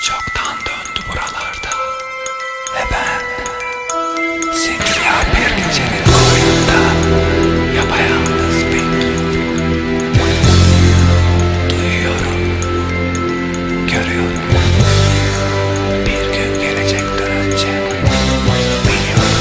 Çoktan döndü buralarda ve ben simsiyah bir gecenin koynunda yapayalnız bekliyorum. Duyuyorum, görüyorum. Bir gün gelecek dönünce biliyorum.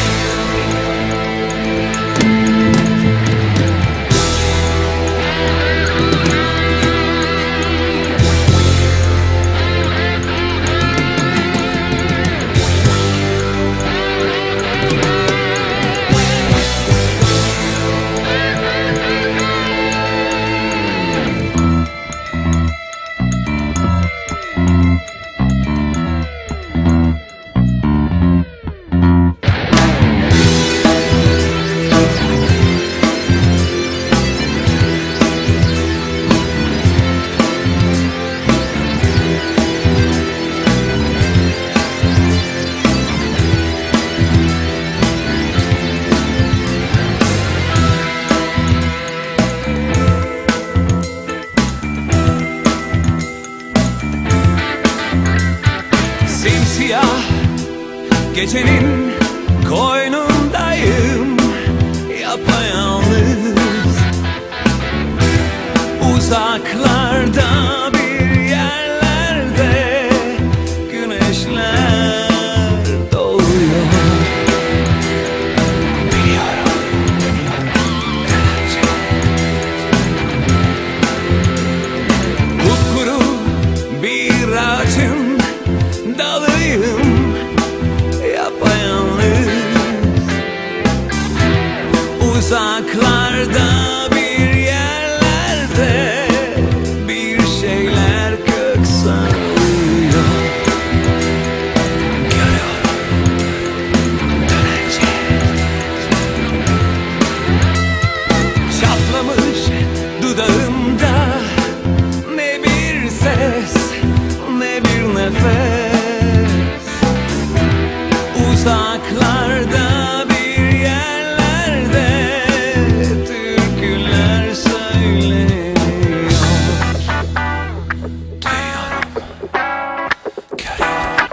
Simsiyah gecenin koynundayım, yapayalnız. Uzaklarda bir yerlerde güneşler doğuyor. Biliyorum. Kupkuru bir ağacın dalıyım, yapayalnız. Uzaklarda bir yerlerde bir şeyler kök salıyor. Görüyorum. Dönünce Çatlamış dudağımda ne bir ses, ne bir nefes. Uzaklarda bir yerlerde türküler söyleniyor. duyuyorum, görüyorum.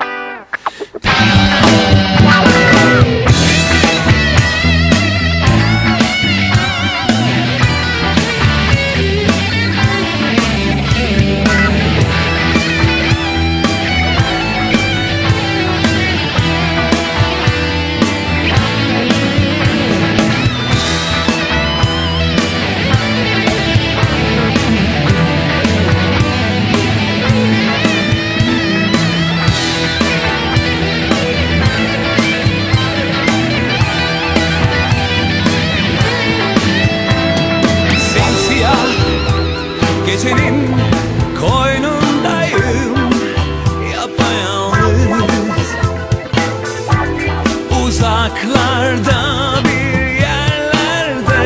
Simsiyah gecenin koynundayım, yapayalnız. Uzaklarda bir yerlerde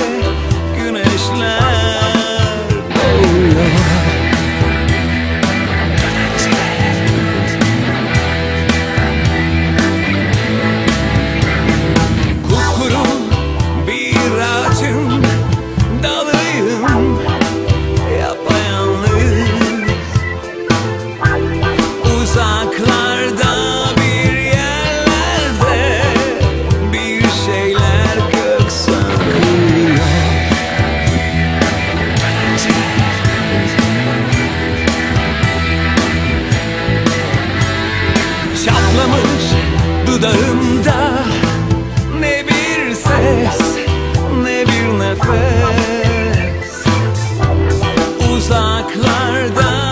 güneşler doğuyor. Kupkuru bir ağacın dalıyım, yapayalnız. Uzaklarda bir yerlerde bir şeyler kök salıyor. Çatlamış dudağımda ne bir ses, ne bir nefes. Uzaklarda